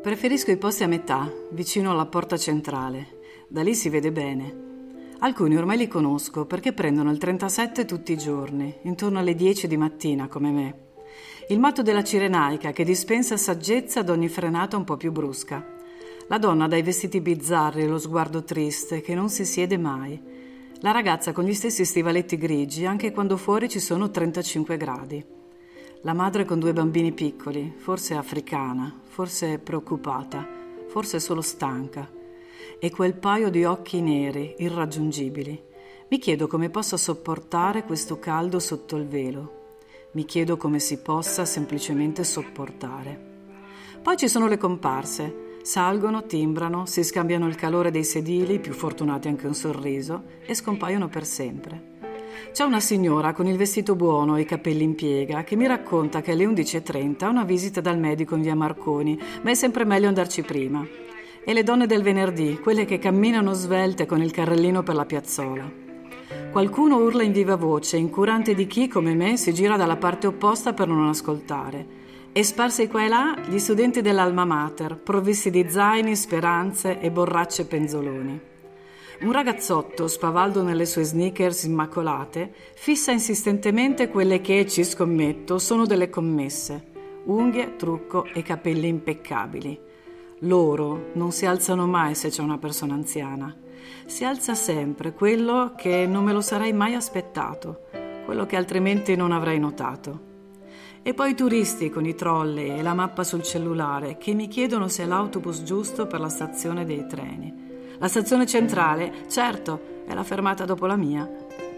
Preferisco i posti a metà, vicino alla porta centrale. Da lì si vede bene. Alcuni ormai li conosco perché prendono il 37 tutti i giorni, intorno alle 10 di mattina, come me. Il matto della Cirenaica che dispensa saggezza ad ogni frenata un po' più brusca. La donna dai vestiti bizzarri e lo sguardo triste che non si siede mai. La ragazza con gli stessi stivaletti grigi anche quando fuori ci sono 35 gradi. La madre con 2 bambini piccoli, forse africana, forse preoccupata, forse solo stanca. E quel paio di occhi neri, irraggiungibili. Mi chiedo come possa sopportare questo caldo sotto il velo. Mi chiedo come si possa semplicemente sopportare. Poi ci sono le comparse. Salgono, timbrano, si scambiano il calore dei sedili, più fortunati anche un sorriso, e scompaiono per sempre. C'è una signora con il vestito buono e i capelli in piega che mi racconta che alle 11:30 ha una visita dal medico in via Marconi, ma è sempre meglio andarci prima. E le donne del venerdì, quelle che camminano svelte con il carrellino per la piazzola. Qualcuno urla in viva voce, incurante di chi, come me, si gira dalla parte opposta per non ascoltare. E sparsi qua e là gli studenti dell'Alma Mater, provvisti di zaini, speranze e borracce penzoloni. Un ragazzotto, spavaldo nelle sue sneakers immacolate, fissa insistentemente quelle che, ci scommetto, sono delle commesse. Unghie, trucco e capelli impeccabili. Loro non si alzano mai se c'è una persona anziana. Si alza sempre quello che non me lo sarei mai aspettato, quello che altrimenti non avrei notato. E poi i turisti con i trolley e la mappa sul cellulare che mi chiedono se è l'autobus giusto per la stazione dei treni. La stazione centrale, certo, è la fermata dopo la mia.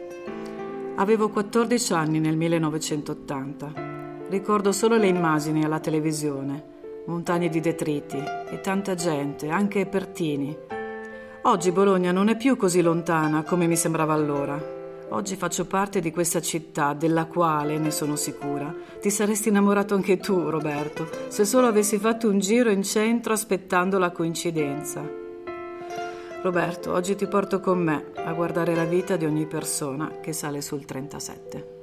Avevo 14 anni nel 1980. Ricordo solo le immagini alla televisione. Montagne di detriti e tanta gente, anche Pertini. Oggi Bologna non è più così lontana come mi sembrava allora. Oggi faccio parte di questa città della quale, ne sono sicura, ti saresti innamorato anche tu, Roberto, se solo avessi fatto un giro in centro aspettando la coincidenza. Roberto, oggi ti porto con me a guardare la vita di ogni persona che sale sul 37.